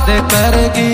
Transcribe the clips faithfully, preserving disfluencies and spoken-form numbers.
याद करगी।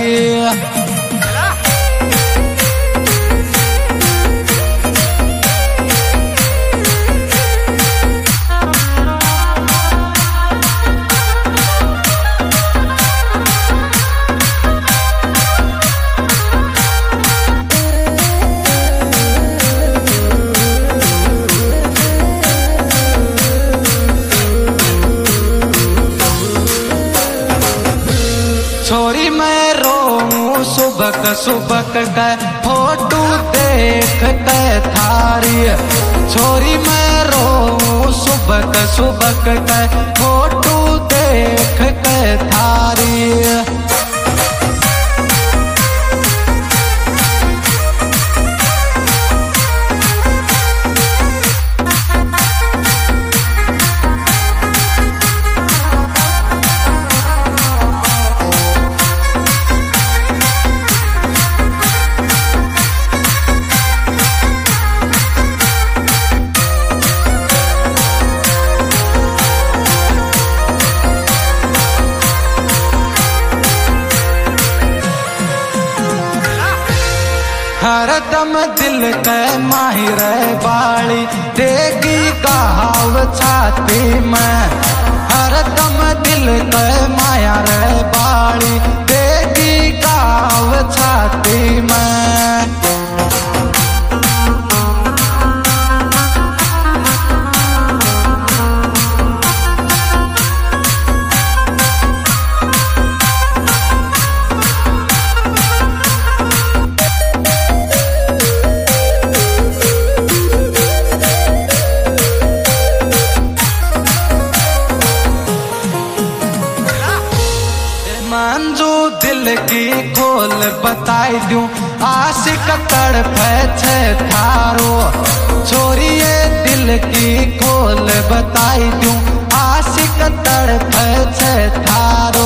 छोरी मैं रोऊं सुबक सुबक के फोटो देख के थारी। छोरी मैं रोऊं सुबक सुबक के फोटो देख के थारी। हरदम दिल के माहिर बाली देगी कहाव छाती में। हरदम दिल के माया रे बाली देगी कहाव छाती में। मंजू दिल की खोल बताई दूं आशिक तड़पे छे थारो। छोरिए दिल की खोल बताई दूं आशिक तड़पे छे थारो।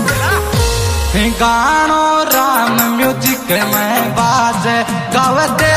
गानो राम म्यूजिक में बाजे गावते